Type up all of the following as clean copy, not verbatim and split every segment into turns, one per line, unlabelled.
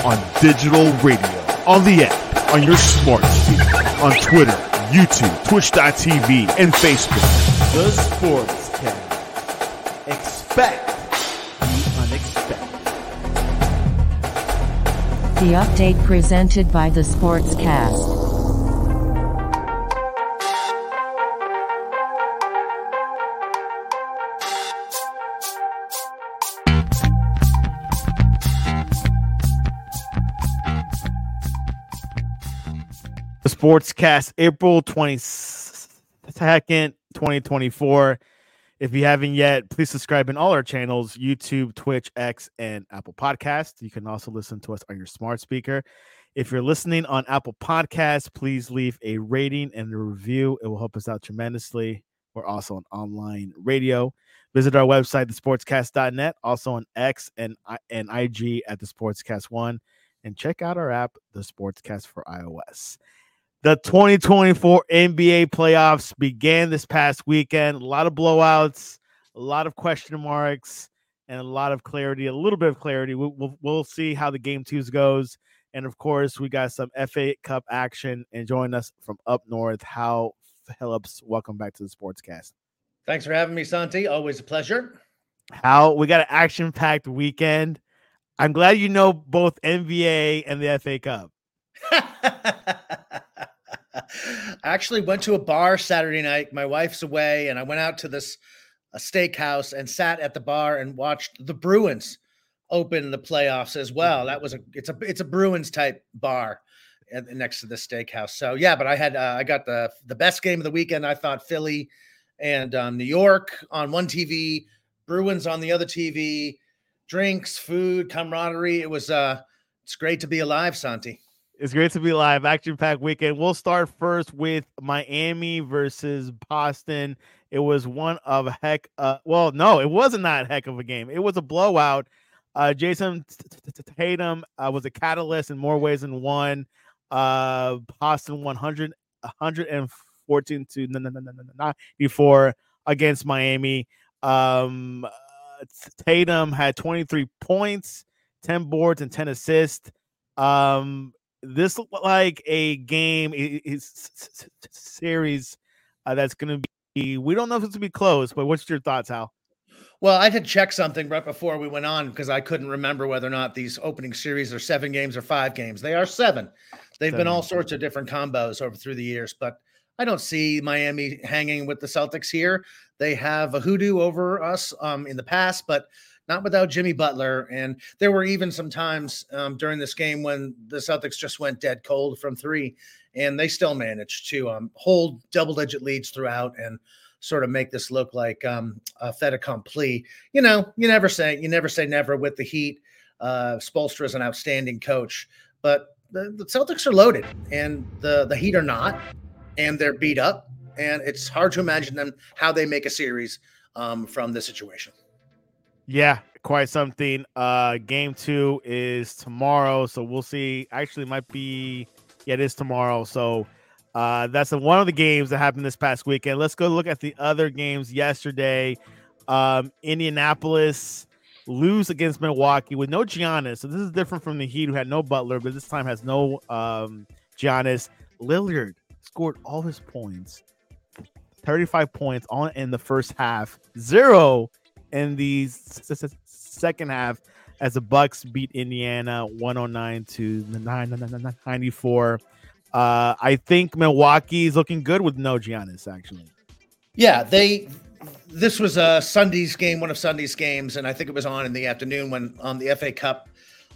on digital radio, on the app, on your smart speaker, on Twitter, YouTube, Twitch.tv, and Facebook.
The Sportscast. Expect the unexpected.
The update presented by The Sportscast.
The Sportscast, April 22nd, 2024. If you haven't yet, please subscribe in all our channels, YouTube, Twitch, X, and Apple Podcasts. You can also listen to us on your smart speaker. If you're listening on Apple Podcasts, please leave a rating and a review. It will help us out tremendously. We're also on online radio. Visit our website, thesportscast.net, also on X and IG at The Sportscast 1. And check out our app, The Sportscast for iOS. The 2024 NBA playoffs began this past weekend. A lot of blowouts, a lot of question marks, and a lot of clarity, a little bit of clarity. We'll see how the game twos goes. And, of course, we got some FA Cup action. And joining us from up north, Hal Phillips. Welcome back to the Sportscast.
Thanks for having me, Santi. Always a pleasure.
Hal, we got an action-packed weekend. I'm glad you know both NBA and the FA Cup.
I actually went to a bar Saturday night. My wife's away, and I went out to a steakhouse and sat at the bar and watched the Bruins open the playoffs as well. It's a Bruins type bar next to the steakhouse. So yeah, but I got the best game of the weekend. I thought Philly and New York on one TV, Bruins on the other TV. Drinks, food, camaraderie. It's great to be alive, Santi.
It's great to be live. Action-packed weekend. We'll start first with Miami versus Boston. It was one of a heck. Well, no, it wasn't that heck of a game. It was a blowout. Jason Tatum was a catalyst in more ways than one. Boston 114 to 94 against Miami. Tatum had 23 points, 10 boards, and 10 assists. This looked like a game series that's going to be, we don't know if it's going to be close, but what's your thoughts, Hal?
Well, I had checked something right before we went on because I couldn't remember whether or not these opening series are 7 games or 5 games. They are 7. They've been all sorts of different combos through the years, but I don't see Miami hanging with the Celtics here. They have a hoodoo over us in the past, but not without Jimmy Butler. And there were even some times during this game when the Celtics just went dead cold from 3, and they still managed to hold double-digit leads throughout and sort of make this look like a fait accompli. You know, you never say never with the Heat. Spoelstra is an outstanding coach, but the Celtics are loaded, and the Heat are not, and they're beat up, and it's hard to imagine them how they make a series from this situation. Yeah,
quite something. Game 2 is tomorrow, so we'll see. Actually, it is tomorrow. So that's one of the games that happened this past weekend. Let's go look at the other games yesterday. Indianapolis lose against Milwaukee with no Giannis. So this is different from the Heat, who had no Butler, but this time has no Giannis. Lillard scored all his points, 35 points in the first half, 0 in the second half, as the Bucks beat Indiana 109 to 94. I think Milwaukee is looking good with no Giannis, actually.
Yeah, this was a Sunday's game, one of Sunday's games, and I think it was on in the afternoon when the FA Cup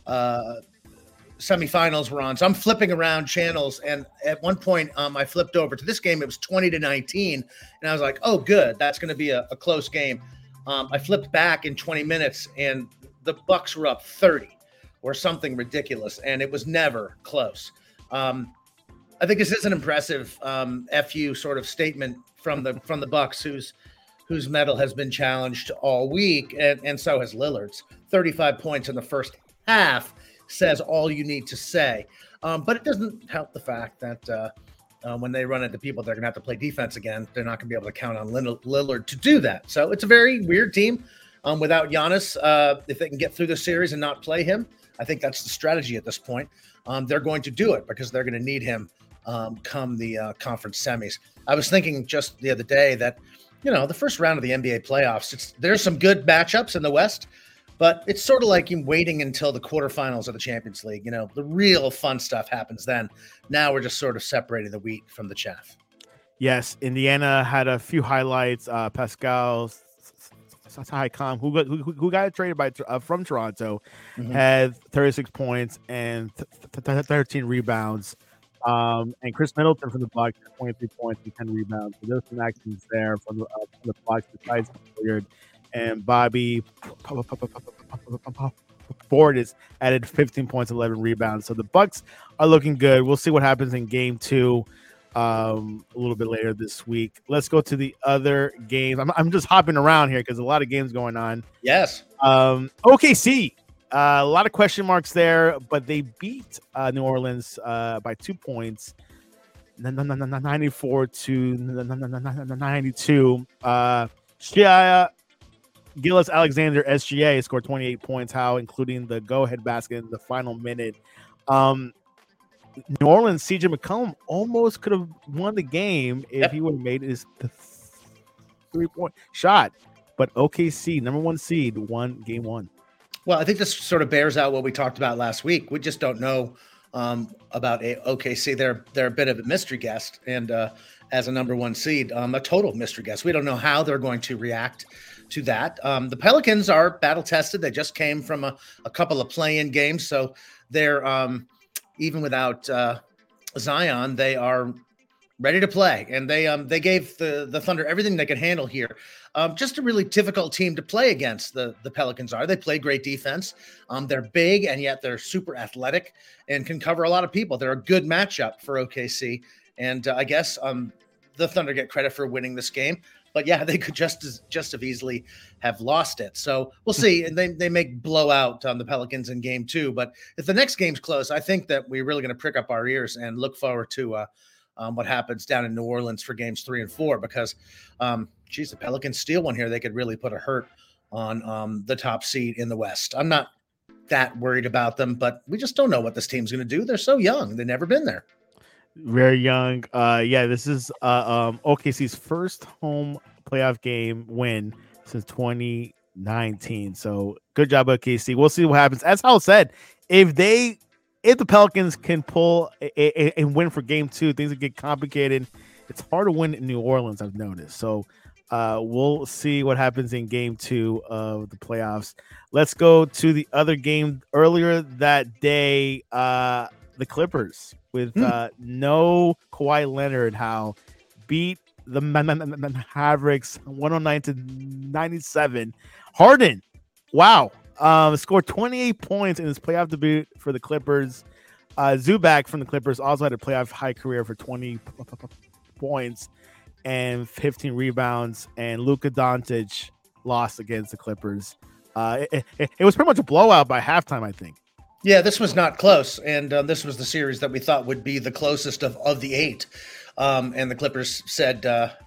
semifinals were on. So I'm flipping around channels, and at one point I flipped over to this game. It was 20-19, and I was like, oh, good. That's going to be a close game. I flipped back in 20 minutes, and the Bucks were up 30 or something ridiculous, and it was never close. I think this is an impressive FU sort of statement from the Bucks, whose medal has been challenged all week, and so has Lillard's. 35 points in the first half says all you need to say. But it doesn't help the fact that when they run into people, they're going to have to play defense again. They're not going to be able to count on Lillard to do that. So it's a very weird team without Giannis. If they can get through the series and not play him, I think that's the strategy at this point. They're going to do it because they're going to need him come the conference semis. I was thinking just the other day that, the first round of the NBA playoffs, there's some good matchups in the West, but it's sort of like you waiting until the quarterfinals of the Champions League. The real fun stuff happens then. Now we're just sort of separating the wheat from the chaff.
Yes, Indiana had a few highlights. Pascal Siakam, who got traded from Toronto, had 36 points and 13 rebounds. And Chris Middleton from the Bucks, 23 points and 10 rebounds. So there's some actions there from the Bucks besides Hilliard. And Bobby Portis added 15 points, 11 rebounds. So the Bucks are looking good. We'll see what happens in game 2 a little bit later this week. Let's go to the other games. I'm just hopping around here because a lot of games going on.
Yes.
OKC. A lot of question marks there, but they beat New Orleans by 2 points, 94 to 92. Shia Gilgeous-Alexander, SGA, scored 28 points, including the go-ahead basket in the final minute. New Orleans, CJ McCollum almost could have won the game if he would have made his 3-point shot. But OKC, number 1 seed, won game 1.
Well, I think this sort of bears out what we talked about last week. We just don't know about OKC. They're a bit of a mystery guest, and as a number 1 seed, a total mystery guest. We don't know how they're going to react to that. The Pelicans are battle tested. They just came from a couple of play-in games, so they're even without Zion, they are ready to play, and they gave the Thunder everything they could handle here. Just a really difficult team to play against. The Pelicans are. They play great defense. They're big, and yet they're super athletic and can cover a lot of people. They're a good matchup for OKC, and I guess the Thunder get credit for winning this game. But yeah, they could just as easily have lost it. So we'll see. And they may blow out the Pelicans in game 2. But if the next game's close, I think that we're really going to prick up our ears and look forward to what happens down in New Orleans for games 3 and 4, because, the Pelicans steal one here. They could really put a hurt on the top seed in the West. I'm not that worried about them, but we just don't know what this team's going to do. They're so young. They've never been there.
Very young. This is OKC's first home playoff game win since 2019. So good job, OKC. We'll see what happens. As Hal said, if the Pelicans can pull a win for game 2, things will get complicated. It's hard to win in New Orleans, I've noticed. So we'll see what happens in game 2 of the playoffs. Let's go to the other game earlier that day. The Clippers with no Kawhi Leonard, beat the Mavericks 109 to 97. Harden, wow, scored 28 points in his playoff debut for the Clippers. Zubac from the Clippers also had a playoff high career for 20 points and 15 rebounds. And Luka Doncic lost against the Clippers. It was pretty much a blowout by halftime, I think.
Yeah, this was not close, and this was the series that we thought would be the closest of the 8. And the Clippers said,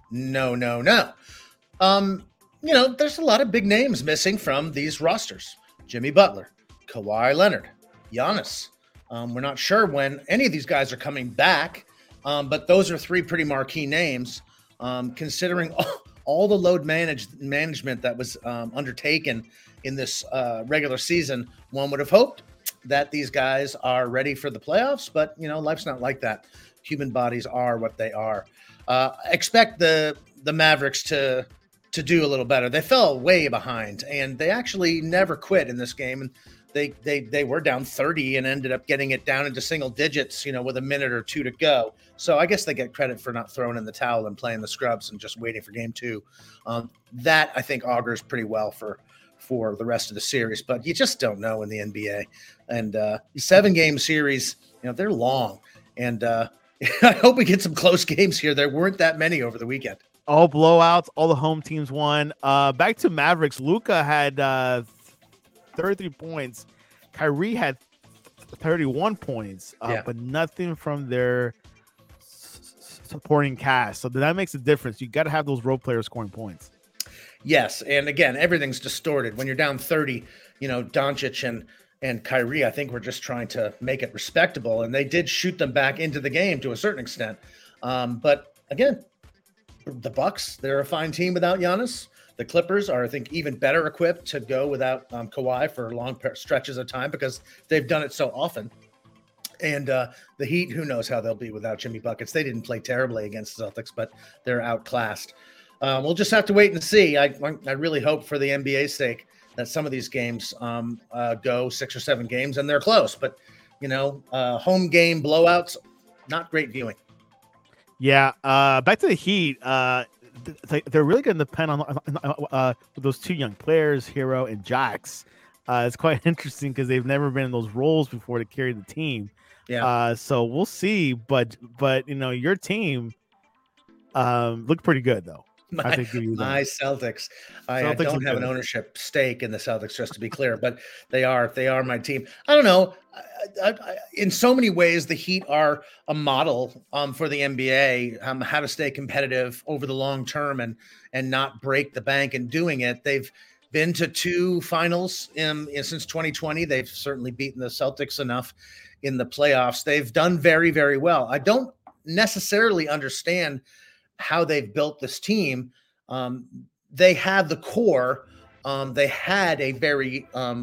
no. There's a lot of big names missing from these rosters. Jimmy Butler, Kawhi Leonard, Giannis. We're not sure when any of these guys are coming back, but those are 3 pretty marquee names, considering all the load management that was undertaken in this regular season. One would have hoped that these guys are ready for the playoffs, but life's not like that. Human bodies are what they are. Expect the Mavericks to do a little better. They fell way behind, and they actually never quit in this game. And they were down 30 and ended up getting it down into single digits, with a minute or 2 to go. So I guess they get credit for not throwing in the towel and playing the scrubs and just waiting for game 2. That I think augurs pretty well for the rest of the series, but you just don't know in the NBA. And 7-game series, they're long, and I hope we get some close games here. There weren't that many over the weekend.
All blowouts, all the home teams won. Back to Mavericks. Luka had 33 points. Kyrie had 31 points, but nothing from their supporting cast. So that makes a difference. You got to have those role players scoring points.
Yes, and again, everything's distorted when you're down 30. Doncic and Kyrie, I think, were just trying to make it respectable, and they did shoot them back into the game to a certain extent. But again, the Bucks, they're a fine team without Giannis. The Clippers are, I think, even better equipped to go without Kawhi for long stretches of time because they've done it so often. And the Heat, who knows how they'll be without Jimmy Buckets. They didn't play terribly against the Celtics, but they're outclassed. We'll just have to wait and see. I really hope for the NBA's sake that some of these games go 6 or 7 games and they're close. But, home game blowouts, not great viewing.
Yeah. Back to the Heat. They're really going to depend on those 2 young players, Hero and Jax. It's quite interesting because they've never been in those roles before to carry the team.
Yeah.
So we'll see. But your team looked pretty good though.
My Celtics. I don't have an ownership stake in the Celtics, just to be clear, but they are my team. I don't know. In so many ways, the Heat are a model for the NBA, how to stay competitive over the long term and not break the bank in doing it. They've been to 2 finals since 2020. They've certainly beaten the Celtics enough in the playoffs. They've done very, very well. I don't necessarily understand how they've built this team. They have the core. They had a very an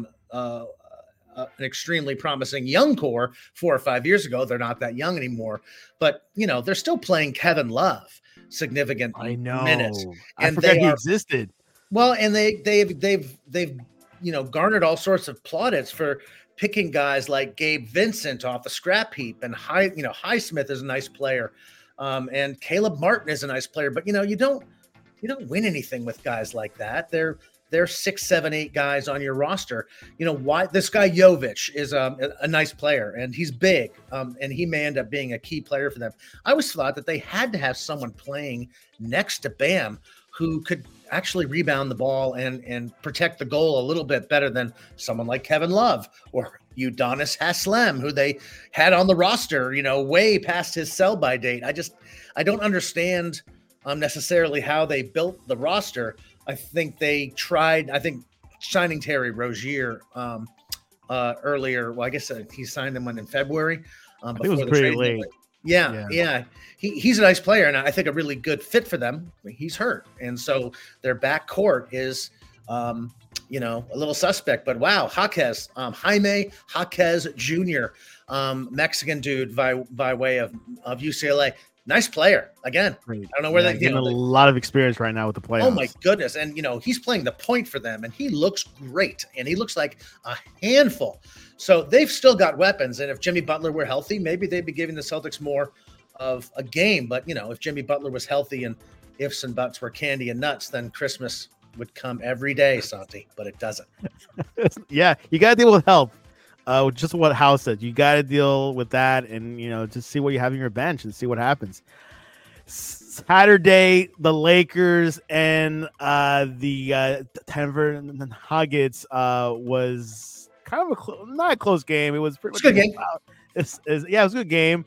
extremely promising young core 4 or 5 years ago. They're not that young anymore, but they're still playing Kevin Love significant minutes.
I forgot he existed.
Well, and they've garnered all sorts of plaudits for picking guys like Gabe Vincent off the scrap heap, and Highsmith is a nice player. And Caleb Martin is a nice player, but you don't win anything with guys like that. They're 6, 7, 8 guys on your roster. Why this guy Jovic is a nice player and he's big, and he may end up being a key player for them. I always thought that they had to have someone playing next to Bam who could actually rebound the ball and protect the goal a little bit better than someone like Kevin Love or Udonis Haslem, who they had on the roster, way past his sell-by date. I don't understand necessarily how they built the roster. I think they tried, signing Terry Rozier earlier. Well, I guess he signed him in February.
I think it was pretty late.
Yeah. He's a nice player, and I think a really good fit for them. He's hurt, and so their backcourt is, a little suspect. But wow, Jaime Jaquez Jr., Mexican dude by way of UCLA, nice player. Again,
great.
I don't know where they
getting a lot of experience right now with the playoffs.
Oh my goodness, and he's playing the point for them, and he looks great, and he looks like a handful. So they've still got weapons, and if Jimmy Butler were healthy, maybe they'd be giving the Celtics more of a game. But if Jimmy Butler was healthy and ifs and buts were candy and nuts, then Christmas would come every day, Santi. But it doesn't.
Yeah, you got to deal with health. Just what House said, you got to deal with that, and just see what you have in your bench and see what happens. Saturday, the Lakers and the Denver Nuggets was kind of not a close game. It was pretty much
a good game.
It was a good game.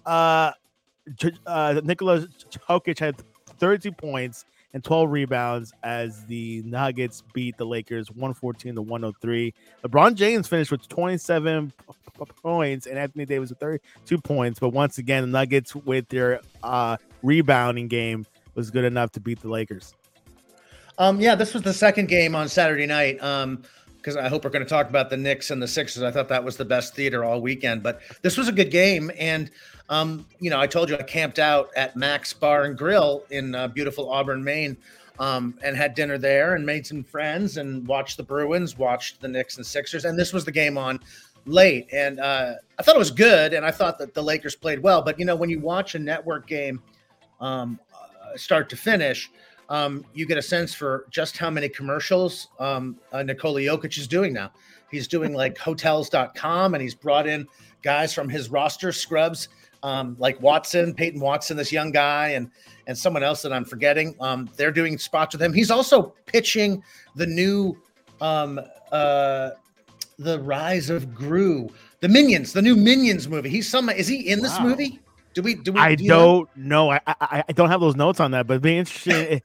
Nikola Jokic had 32 points and 12 rebounds as the Nuggets beat the Lakers 114-103. LeBron James finished with 27 points and Anthony Davis with 32 points. But once again, the Nuggets with their rebounding game was good enough to beat the Lakers.
This was the second game on Saturday night. Because I hope we're going to talk about the Knicks and the Sixers. I thought that was the best theater all weekend, but this was a good game. And, I told you I camped out at Mac's Bar and Grill in beautiful Auburn, Maine, and had dinner there and made some friends and watched the Bruins, watched the Knicks and Sixers. And this was the game on late. And I thought it was good. And I thought that the Lakers played well. But, when you watch a network game start to finish, you get a sense for just how many commercials Nikola Jokic is doing now. He's doing like hotels.com, and he's brought in guys from his roster scrubs, like Peyton Watson, this young guy, and someone else that I'm forgetting. They're doing spots with him. He's also pitching the new The Rise of Gru, the new Minions movie. Is he in this movie? Do we?
I don't know. I don't have those notes on that, but it'd be interesting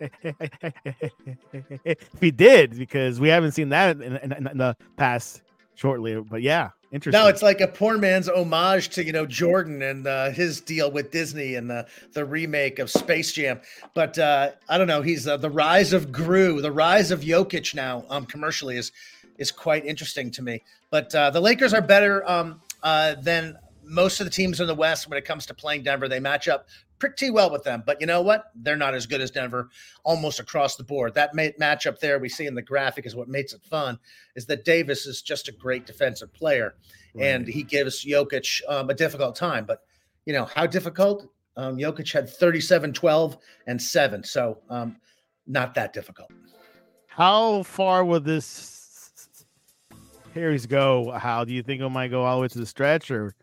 if he did, because we haven't seen that in the past shortly. But yeah, interesting.
No, it's like a poor man's homage to Jordan and his deal with Disney and the remake of Space Jam. But I don't know. He's the rise of Gru, the rise of Jokic now commercially is quite interesting to me. But the Lakers are better than most of the teams in the West when it comes to playing Denver. They match up pretty well with them. But you know what? They're not as good as Denver almost across the board. That matchup there we see in the graphic is what makes it fun, is that Davis is just a great defensive player. Right. And he gives Jokic a difficult time. But, how difficult? Jokic had 37, 12, and 7. So not that difficult.
How far will this series go? How do you think it might go all the way to the stretch? Or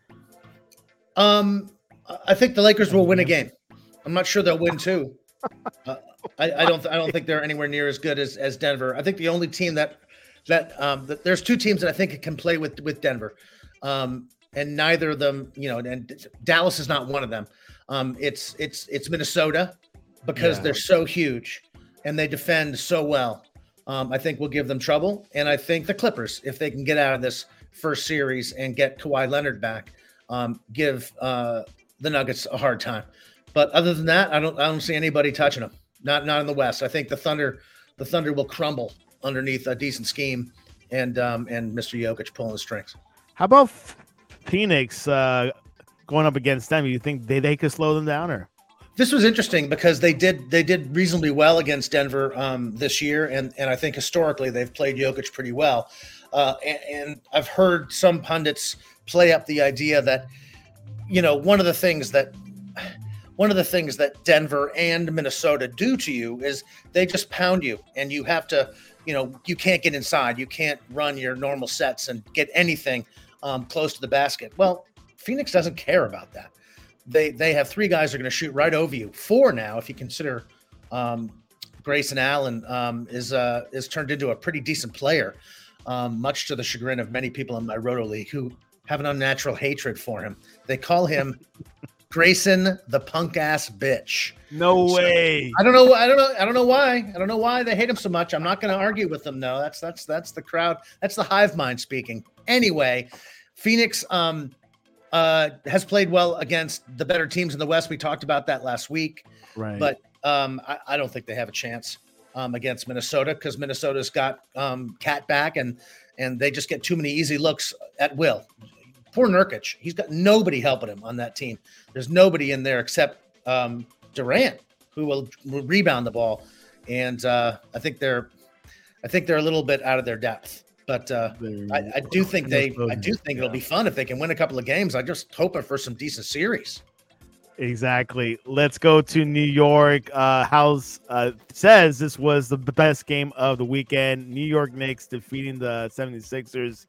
I think the Lakers will win a game. I'm not sure they'll win two. I don't think they're anywhere near as good as Denver. I think the only team that there's two teams that I think can play with Denver, and neither of them, and Dallas is not one of them. It's Minnesota because they're so huge and they defend so well. I think we'll give them trouble, and I think the Clippers, if they can get out of this first series and get Kawhi Leonard back, give the Nuggets a hard time. But other than that, I don't see anybody touching them. Not in the West. I think the Thunder will crumble underneath a decent scheme and Mr. Jokic pulling the strings.
How about Phoenix going up against them? You think they could slow them down? Or
this was interesting because they did reasonably well against Denver this year, and I think historically they've played Jokic pretty well. And I've heard some pundits play up the idea that one of the things that Denver and Minnesota do to you is they just pound you, and you have to, you can't get inside. You can't run your normal sets and get anything close to the basket. Well, Phoenix doesn't care about that. They have 3 guys who are going to shoot right over you. 4 now, if you consider Grayson Allen is turned into a pretty decent player, much to the chagrin of many people in my Roto League who have an unnatural hatred for him. They call him Grayson the punk ass bitch.
No way.
I don't know why. I don't know why they hate him so much. I'm not going to argue with them. No, that's the crowd. That's the hive mind speaking. Anyway, Phoenix has played well against the better teams in the West. We talked about that last week.
Right.
But I don't think they have a chance against Minnesota because Minnesota's got Cat back and they just get too many easy looks at will. Poor Nurkic. He's got nobody helping him on that team. There's nobody in there except Durant, who will rebound the ball. And I think they're a little bit out of their depth. But I do think it'll be fun if they can win a couple of games. I'm just hoping for some decent series.
Exactly. Let's go to New York. House says this was the best game of the weekend. New York Knicks defeating the 76ers.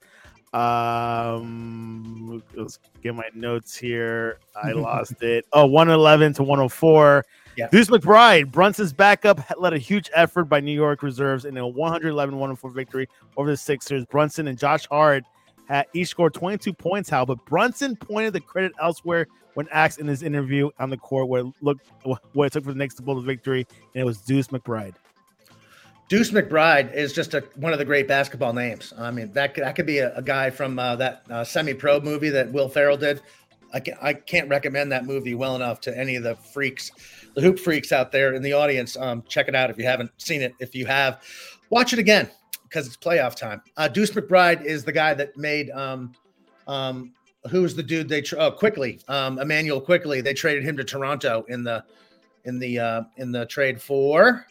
Let's get my notes here. I lost it. 111 to 104.
Yeah.
Deuce McBride, Brunson's backup, led a huge effort by New York reserves in a 111-104 victory over the Sixers. Brunson and Josh Hart had each scored 22 points, but Brunson pointed the credit elsewhere when asked in his interview on the court what it took for the Knicks to pull the victory, and it was Deuce McBride.
Deuce McBride is just one of the great basketball names. I mean, that could be a guy from that semi-pro movie that Will Ferrell did. I can't recommend that movie well enough to any of the freaks, the hoop freaks out there in the audience. Check it out if you haven't seen it. If you have, watch it again because it's playoff time. Deuce McBride is the guy that made who's the dude Quickly, Emmanuel Quickly. They traded him to Toronto in the trade for.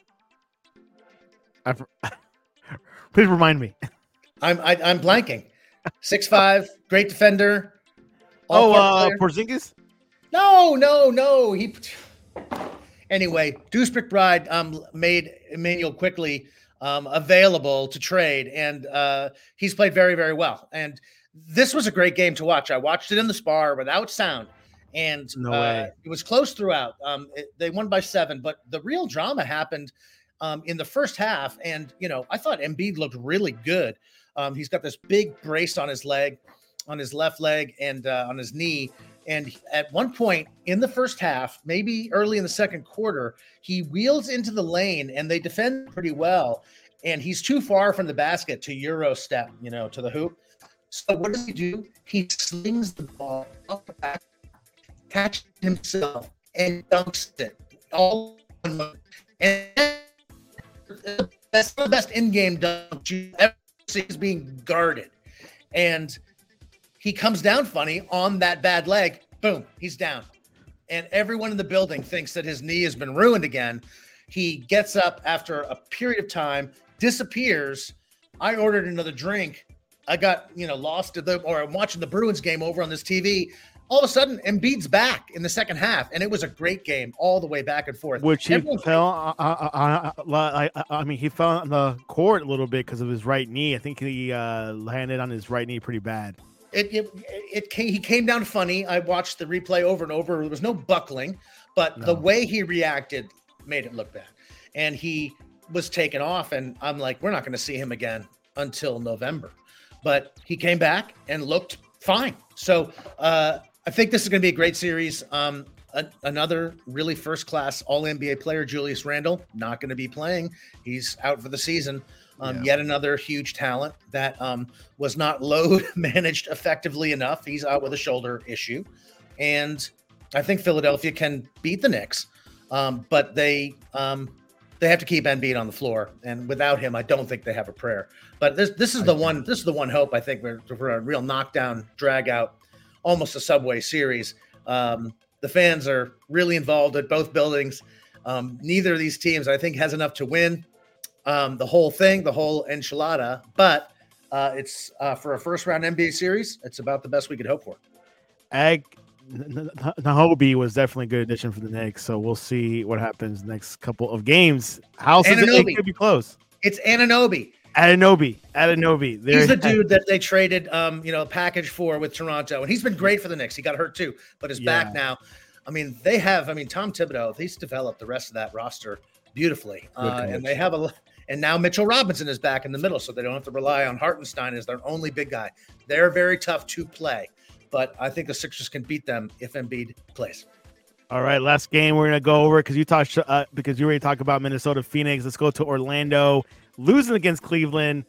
Please remind me.
I'm blanking. 6'5", great defender.
Porzingis?
No. Anyway, Deuce McBride made Emmanuel Quickly available to trade, and he's played very, very well. And this was a great game to watch. I watched it in the Spar without sound, and it was close throughout. They won by 7, but the real drama happened in the first half. And, I thought Embiid looked really good. He's got this big brace on his leg, on his left leg and on his knee. And at one point in the first half, maybe early in the second quarter, he wheels into the lane and they defend pretty well. And he's too far from the basket to Euro step, to the hoop. So what does he do? He slings the ball up the back, catches himself, and dunks it all in one. And that's the best in-game dunk you ever see is being guarded. And he comes down funny on that bad leg. Boom, he's down. And everyone in the building thinks that his knee has been ruined again. He gets up after a period of time, disappears. I ordered another drink. I got, lost I'm watching the Bruins game over on this TV. All of a sudden, Embiid's back in the second half, and it was a great game all the way back and forth.
Which he fell. He fell on the court a little bit because of his right knee. I think he landed on his right knee pretty bad.
He came down funny. I watched the replay over and over. There was no buckling, but the way he reacted made it look bad. And he was taken off, and I'm like, we're not going to see him again until November. But he came back and looked fine. So I think this is going to be a great series. Another really first-class All-NBA player, Julius Randle, not going to be playing. He's out for the season. Yet another huge talent that was not load managed effectively enough. He's out with a shoulder issue. And I think Philadelphia can beat the Knicks, but they have to keep Embiid on the floor. And without him, I don't think they have a prayer. But this is the one hope, I think, for a real knockdown, drag out, almost a Subway series. The fans are really involved at both buildings. Neither of these teams, I think, has enough to win the whole thing, the whole enchilada. But it's for a first-round NBA series, it's about the best we could hope for.
Nahobe was definitely a good addition for the Knicks, so we'll see what happens next couple of games. House is it could be close.
It's Anunoby.
Anunoby.
He's the dude that they traded, a package for with Toronto, and he's been great for the Knicks. He got hurt too, but is back now. Tom Thibodeau. He's developed the rest of that roster beautifully, and they have and now Mitchell Robinson is back in the middle, so they don't have to rely on Hartenstein as their only big guy. They're very tough to play, but I think the Sixers can beat them if Embiid plays.
All right, last game we're gonna go over because you already talked about Minnesota Phoenix. Let's go to Orlando losing against Cleveland,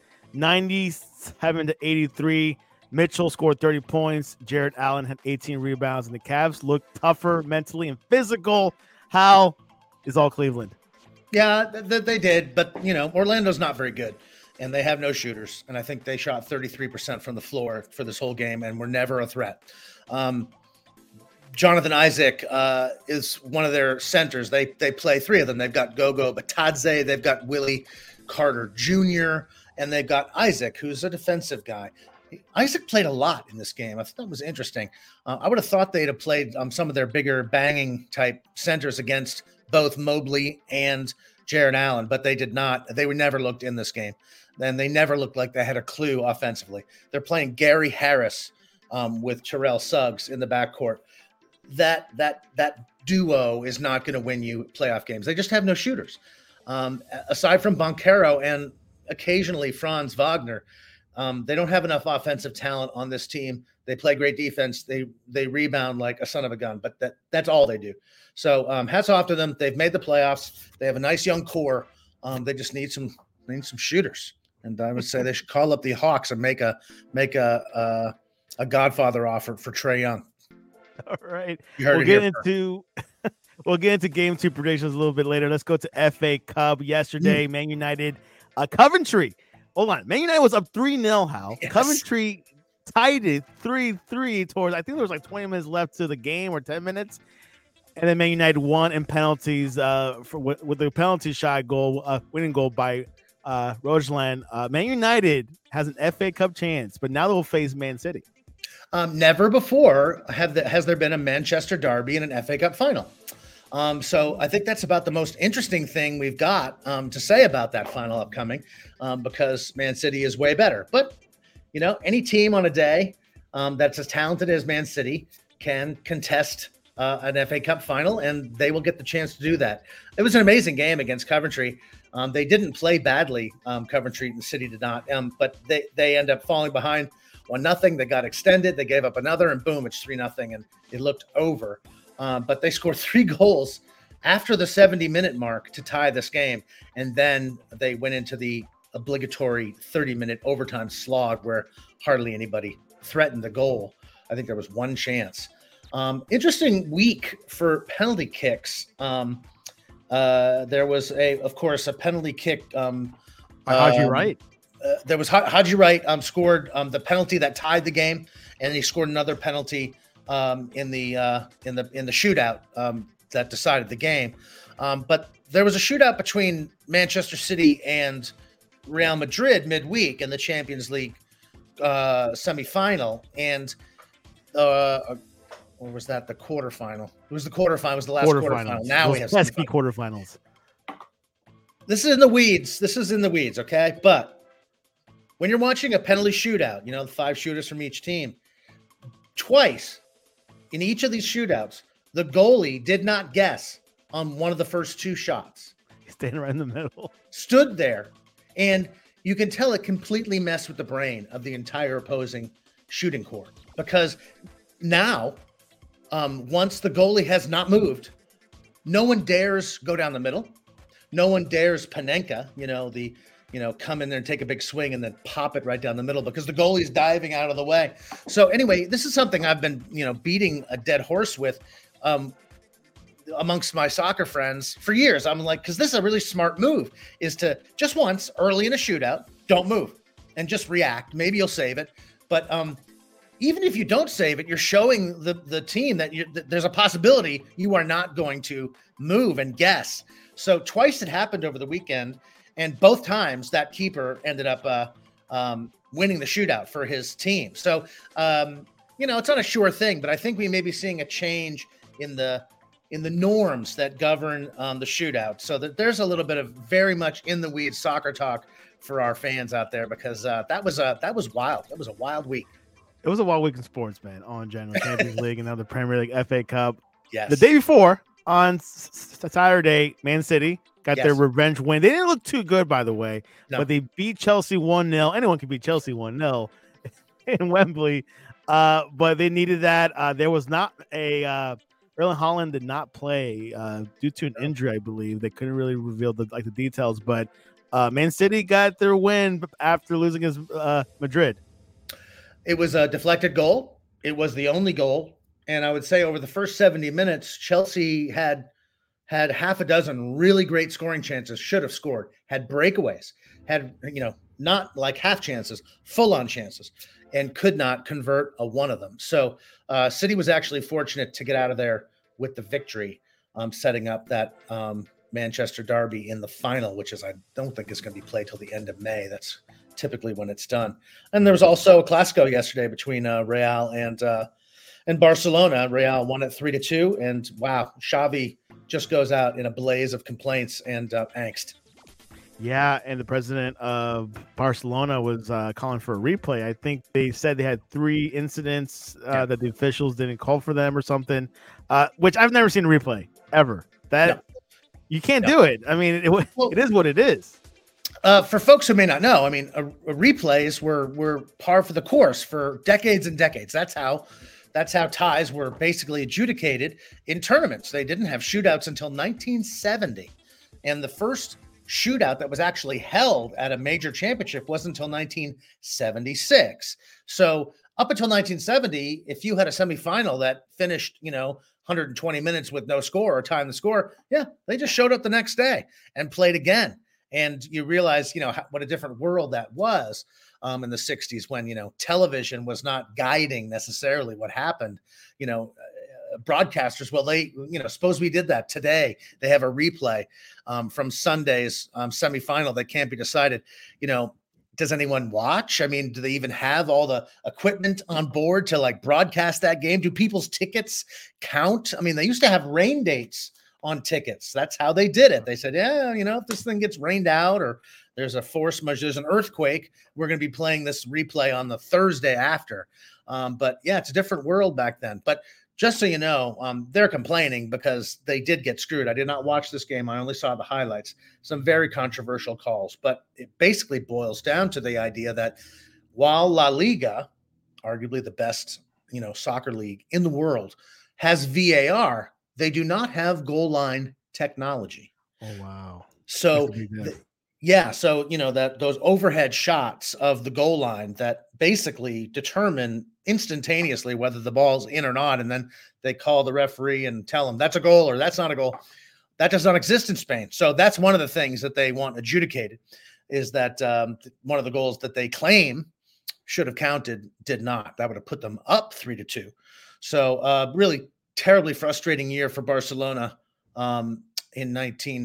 97-83. Mitchell scored 30 points. Jared Allen had 18 rebounds, and the Cavs looked tougher mentally and physical. How is all Cleveland?
Yeah, they did, but Orlando's not very good, and they have no shooters. And I think they shot 33% from the floor for this whole game, and were never a threat. Jonathan Isaac is one of their centers. They play three of them. They've got Gogo Batadze, they've got Willie Carter Jr., and they've got Isaac, who's a defensive guy. Isaac played a lot in this game. I thought that was interesting. I would have thought they'd have played some of their bigger banging type centers against both Mobley and Jared Allen, but they did not. They were never looked in this game. And they never looked like they had a clue offensively. They're playing Gary Harris with Terrell Suggs in the backcourt. That duo is not going to win you playoff games. They just have no shooters. Aside from Banchero and occasionally Franz Wagner, they don't have enough offensive talent on this team. They play great defense. They rebound like a son of a gun, but that's all they do. So hats off to them. They've made the playoffs. They have a nice young core. They just need some shooters. And I would say they should call up the Hawks and make a Godfather offer for Trae Young.
All right, we'll get into game two predictions a little bit later. Let's go to FA Cup. Yesterday, Man United, Coventry. Hold on, Man United was up 3-0. How Coventry tied it 3-3 towards. I think there was like 20 minutes left to the game or 10 minutes, and then Man United won in penalties with the penalty shot goal, winning goal by Rojland. Man United has an FA Cup chance, but now they'll face Man City.
Never before has there been a Manchester derby in an FA Cup final. So I think that's about the most interesting thing we've got to say about that final upcoming, because Man City is way better. But, any team on a day that's as talented as Man City can contest an FA Cup final, and they will get the chance to do that. It was an amazing game against Coventry. They didn't play badly, Coventry, and City did not, but they end up falling behind 1-0. They got extended. They gave up another, and boom, it's 3-0, and it looked over. But they scored 3 goals after the 70-minute mark to tie this game, and then they went into the obligatory 30-minute overtime slog where hardly anybody threatened the goal. I think there was one chance. Interesting week for penalty kicks. There was of course, a penalty kick.
Haji Wright.
There was Haji Wright scored the penalty that tied the game, and he scored another penalty in the shootout that decided the game. But there was a shootout between Manchester City and Real Madrid midweek in the Champions League semifinal, and or was that the quarterfinal? It was the quarterfinal. It was the last quarterfinal. Now we have
pesky quarterfinals.
This is in the weeds. Okay, but when you're watching a penalty shootout, the 5 shooters from each team, twice in each of these shootouts, the goalie did not guess on one of the first 2 shots.
He's standing right in the middle. Stood
there, and you can tell it completely messed with the brain of the entire opposing shooting corps, because now, once the goalie has not moved, no one dares go down the middle. No one dares Panenka, come in there and take a big swing and then pop it right down the middle, because the goalie's diving out of the way. So anyway, this is something I've been, beating a dead horse with amongst my soccer friends for years. I'm like, because this is a really smart move, is to just once early in a shootout, don't move and just react. Maybe you'll save it. But even if you don't save it, you're showing the team that there's a possibility you are not going to move and guess. So twice it happened over the weekend, and both times that keeper ended up winning the shootout for his team. So, it's not a sure thing, but I think we may be seeing a change in the norms that govern the shootout. So that there's a little bit of very much in the weeds soccer talk for our fans out there, because that was wild. That was a wild week.
It was a wild week in sports, man. On general Champions League and now the Premier League, FA Cup.
Yes.
The day before, on Saturday, Man City got their revenge win. They didn't look too good, by the way, but they beat Chelsea 1-0. Anyone can beat Chelsea 1-0 in Wembley, but they needed that. There was not a Erling Haaland did not play due to an injury, I believe. They couldn't really reveal the details, but Man City got their win after losing against Madrid.
It was a deflected goal. It was the only goal. And I would say over the first 70 minutes, Chelsea had half a dozen really great scoring chances, should have scored, had breakaways, had, not like half chances, full-on chances, and could not convert one of them. So City was actually fortunate to get out of there with the victory, setting up that Manchester derby in the final, which I don't think is going to be played till the end of May. That's typically when it's done. And there was also a Clásico yesterday between Real and Barcelona. Real won it 3-2, and wow, Xavi just goes out in a blaze of complaints and angst.
Yeah, and the president of Barcelona was calling for a replay. I think they said they had 3 incidents that the officials didn't call for them or something, which I've never seen a replay ever. You can't do it. I mean, it is what it is.
For folks who may not know, I mean, replays were par for the course for decades and decades. That's how ties were basically adjudicated in tournaments. They didn't have shootouts until 1970. And the first shootout that was actually held at a major championship wasn't until 1976. So up until 1970, if you had a semifinal that finished, 120 minutes with no score or time to score, they just showed up the next day and played again. And you realize, what a different world that was in the 60s when, television was not guiding necessarily what happened. Broadcasters, well, they, suppose we did that today. They have a replay from Sunday's semifinal that can't be decided. Does anyone watch? I mean, do they even have all the equipment on board to broadcast that game? Do people's tickets count? I mean, they used to have rain dates on tickets. That's how they did it. They said, if this thing gets rained out or there's a force majeure, there's an earthquake, we're going to be playing this replay on the Thursday after. But it's a different world back then. But just so you know, they're complaining because they did get screwed. I did not watch this game. I only saw the highlights. Some very controversial calls, but it basically boils down to the idea that while La Liga, arguably the best, soccer league in the world, has VAR, they do not have goal line technology.
Oh, wow.
So, Yeah, so that those overhead shots of the goal line that basically determine instantaneously whether the ball's in or not, and then they call the referee and tell him that's a goal or that's not a goal. That does not exist in Spain. So that's one of the things that they want adjudicated, is that one of the goals that they claim should have counted did not. That would have put them up 3-2. So really terribly frustrating year for Barcelona in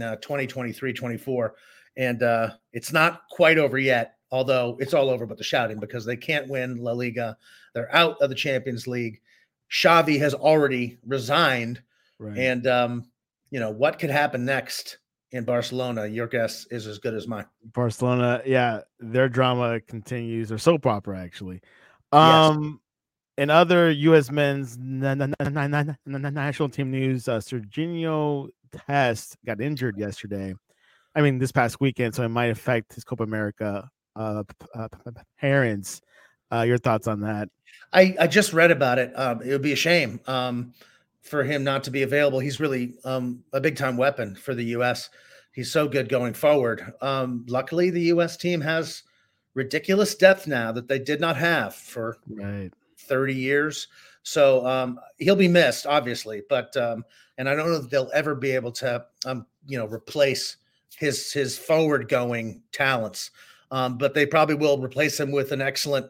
2023-24. And it's not quite over yet, although it's all over but the shouting, because they can't win La Liga. They're out of the Champions League. Xavi has already resigned.
Right.
And, what could happen next in Barcelona? Your guess is as good as mine.
Barcelona, yeah, their drama continues. Their soap opera, actually.
Yes.
In other U.S. men's national team news, Serginho Dest got injured yesterday. I mean, this past weekend, so it might affect his Copa America parents. Your thoughts on that?
I just read about it. It would be a shame for him not to be available. He's really a big-time weapon for the U.S. He's so good going forward. Luckily, the U.S. team has ridiculous depth now that they did not have for 30 years. So he'll be missed, obviously. But and I don't know if they'll ever be able to, replace his forward-going talents. But they probably will replace him with an excellent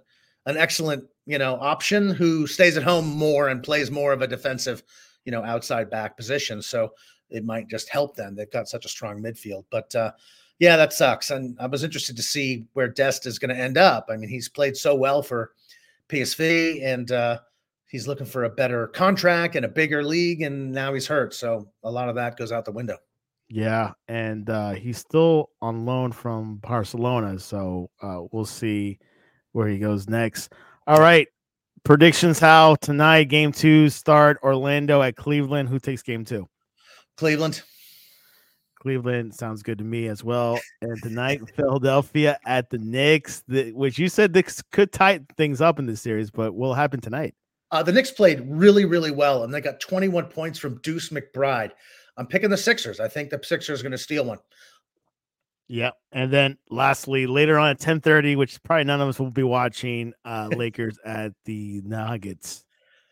option who stays at home more and plays more of a defensive, outside back position. So it might just help them. They've got such a strong midfield. But yeah, that sucks. And I was interested to see where Dest is going to end up. I mean, he's played so well for PSV, and he's looking for a better contract and a bigger league, and now he's hurt. So a lot of that goes out the window.
Yeah, and he's still on loan from Barcelona, so we'll see where he goes next. All right, predictions, Hal. Tonight, game 2 start, Orlando at Cleveland. Who takes game 2?
Cleveland.
Cleveland sounds good to me as well. And tonight, Philadelphia at the Knicks, which you said this could tighten things up in this series, but what will happen tonight?
The Knicks played really, really well, and they got 21 points from Deuce McBride. I'm picking the Sixers. I think the Sixers are going to steal one.
Yeah. And then lastly, later on at 10:30, which probably none of us will be watching, Lakers at the Nuggets.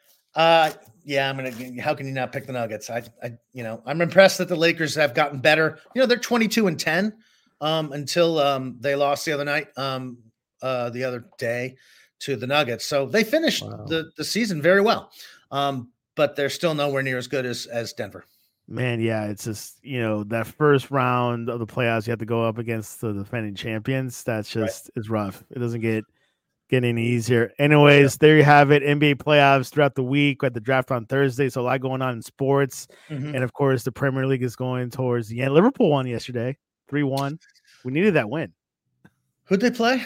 Yeah, how can you not pick the Nuggets? I'm impressed that the Lakers have gotten better. They're 22-10 until they lost the other night, the other day to the Nuggets. So they finished the season very well. But they're still nowhere near as good as Denver.
Man, yeah, it's just, that first round of the playoffs, you have to go up against the defending champions. That's just is rough. It doesn't get any easier. Anyways, there you have it. NBA playoffs throughout the week. We had the draft on Thursday, so a lot going on in sports. Mm-hmm. And, of course, the Premier League is going towards the end. Liverpool won yesterday, 3-1. We needed that win.
Who'd they play?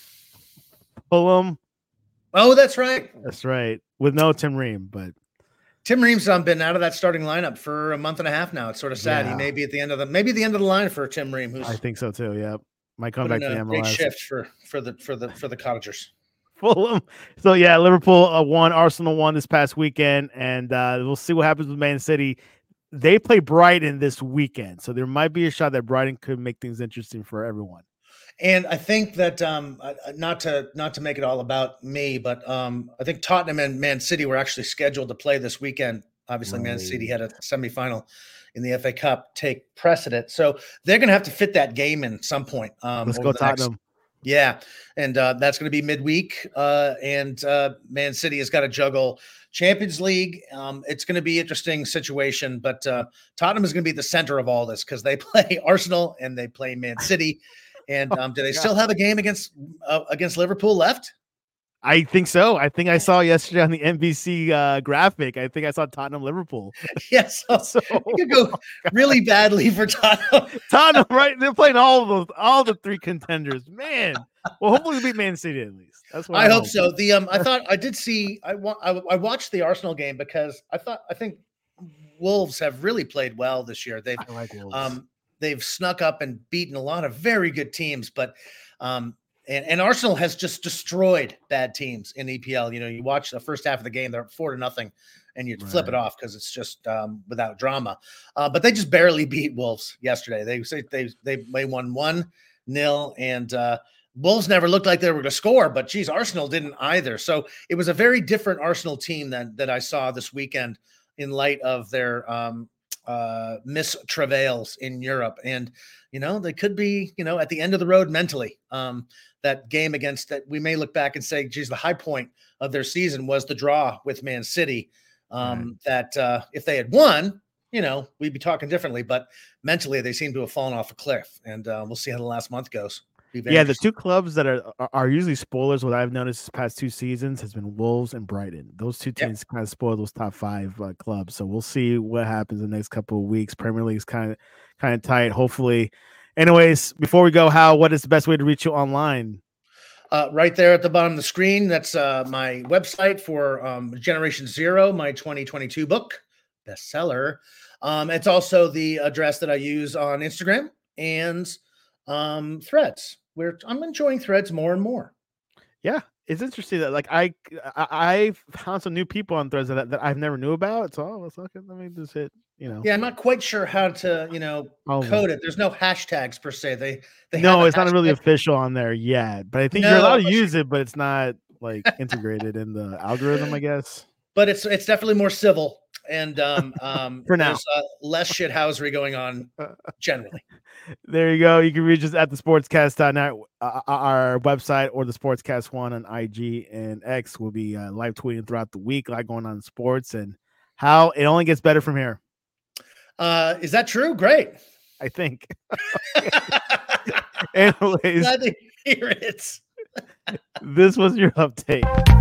Fulham.
Oh, that's right.
That's right. With no Tim Ream, but
Tim Ream's been out of that starting lineup for a month and a half now. It's sort of sad. Yeah. He may be at the end of the line for Tim Ream.
I think so too. Yeah, might come back to the MLS.
Big shift for the Cottagers.
Fulham. So yeah, Liverpool won. Arsenal won this past weekend, and we'll see what happens with Man City. They play Brighton this weekend, so there might be a shot that Brighton could make things interesting for everyone.
And I think that not to make it all about me, but I think Tottenham and Man City were actually scheduled to play this weekend. Obviously, Man City had a semifinal in the FA Cup take precedent, so they're going to have to fit that game in some point.
Let's go Tottenham.
Yeah, and that's going to be midweek, and Man City has got to juggle Champions League. It's going to be an interesting situation, but Tottenham is going to be the center of all this because they play Arsenal and they play Man City. And do they still have a game against Liverpool left?
I think so. I think I saw yesterday on the NBC graphic. I think I saw Tottenham Liverpool.
Yes, so it could go really badly for Tottenham.
Tottenham, right? They're playing all the 3 contenders. Man, well, hopefully we beat Man City at least. That's what
I hope so. I watched the Arsenal game because I think Wolves have really played well this year.
I like Wolves.
They've snuck up and beaten a lot of very good teams, but and Arsenal has just destroyed bad teams in EPL. You watch the first half of the game, they're 4-0, and you flip it off because it's just without drama. But they just barely beat Wolves yesterday. They won 1 And Wolves never looked like they were going to score, but geez, Arsenal didn't either. So it was a very different Arsenal team that I saw this weekend in light of their travails in Europe. And, they could be, at the end of the road mentally. That game against that, we may look back and say, geez, the high point of their season was the draw with Man City. That if they had won, we'd be talking differently, but mentally they seem to have fallen off a cliff, and we'll see how the last month goes.
Yeah, the two clubs that are usually spoilers, what I've noticed the past 2 seasons has been Wolves and Brighton. Those two teams kind of spoil those top 5 clubs. So we'll see what happens in the next couple of weeks. Premier League's kind of tight, hopefully. Anyways, before we go, Hal, what is the best way to reach you online?
Right there at the bottom of the screen. That's my website for Generation Zero, my 2022 book, bestseller. It's also the address that I use on Instagram and Threads, where I'm enjoying Threads more and more.
Yeah, it's interesting that I found some new people on Threads that I've never knew about. So let's look at, let me just hit,
Yeah, I'm not quite sure how to, code it. There's no hashtags per se. They
no, it's not really official on there yet, but I think you're allowed to use it, but it's not like integrated in the algorithm, I guess.
But it's definitely more civil, and
for now,
there's less shithousery going on generally.
There you go. You can reach us at the sportscast.net, our website, or the Sportscast One on IG and X. We'll be live tweeting throughout the week, like going on in sports, and how it only gets better from here.
Is that true? Great.
I think. Anyways,
glad to hear it.
This was your update.